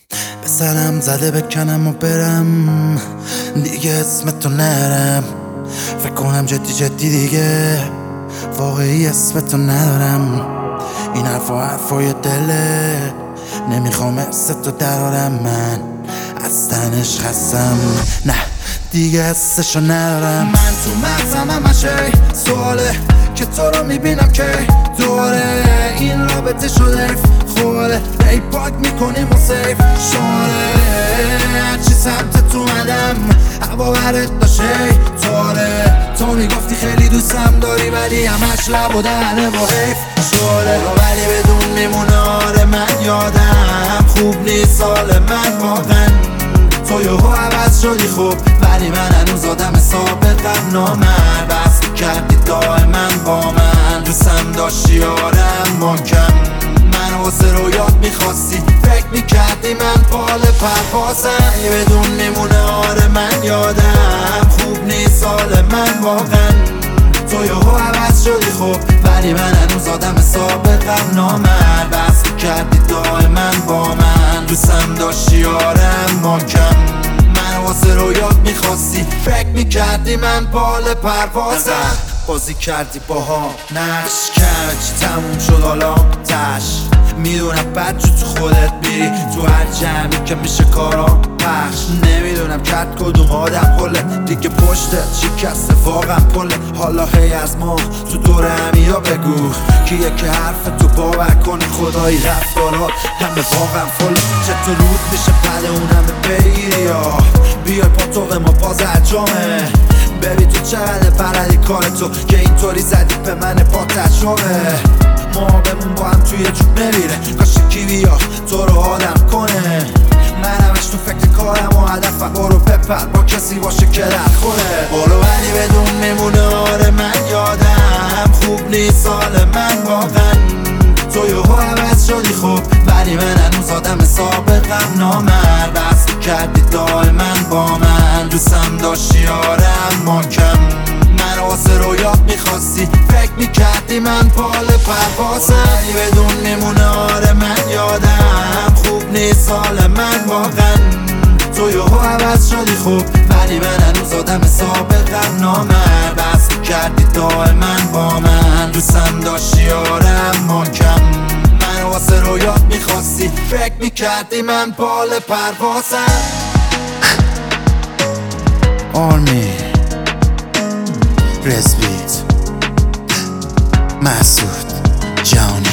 به سرم زده بکنم و برم دیگه اسم تو نرم. فکر کنم جدی دیگه واقعی اسم تو ندارم. این حرفای دله نمیخوام اسم تو درارم. من از تنش خستم نه دیگه حسشو ندارم. من تو مغزم همشه سواله که تو رو میبینم که دوره این رابطه شده خوله ای پاک میکنیم و سیف شماره هرچی سمت تو مدم هوا برت باشه تواره. تو میگفتی خیلی دوستم داری ولی همش لب و دهنه و حیف شده ولی بدون میمونه. آره من یادم خوب نیست سال من واقعا تو یهو عوض شدی خوب ولی من هنوز آدم سابقم نامرد بس کردی دائما با من دوستم داشتی آرم ماکم من واسه رویات میخواستی فکر میکردی من پال پروازم بدون میمونه. آره من یادم خوب نیست سال من واقعا تو یهو عوض شدی خوب ولی من هنوز آدم سابقم نامرد بس کردی دائما با من دوستم داشتی آرم ماکم من واسه رویات میخواستی فکر میکردی من پال پروازم بازی کردی باها نقش کج تموم شد حالا تش میدونم بد جو تو خودت میری تو هر جمعی که میشه کارا پخش نمیدونم کرد کدوم آدم پله دیگه پشتت شکسته واقعا پله حالا هی از ما تو دور همیا بگو کیه که حرف تو باور کنه خدایی رفتارات همه واقعا فله چطور رود میشه پله اون همه بگیری یا بیای پاتوق ما باز اجامه ببین تو چقدر بلدی کار تو که اینطوری زدی به من پاتشوه ما بمون با هم توی جوب نمیره کاش کی بیا تو رو آدم کنه من همش تو فکر کارم و هدفم برو بپر با کسی باشه که در خوره برو ولی بدون میمونه. آره من یادم خوب نیست سال من واقعا تو یهو عوض شدی خوب ولی من هنوز آدم سابقم نامرد بس کردی دائما با من دوستم داشتی آرم ماکم من واسه رویات میخواستی فکر میکردی من پال پروازم بدون میمونه. آره من یادم خوب نیست سال من واقعا تو یهو عوض شدی خوب ولی من هنوز آدم سابقم نامرد بس کردی دائما با من دوستم داشتی آرم ماکم من واسه رویات میخواستی فکر میکردی من پال پروازم. آرمی رزبیت مسعود جانی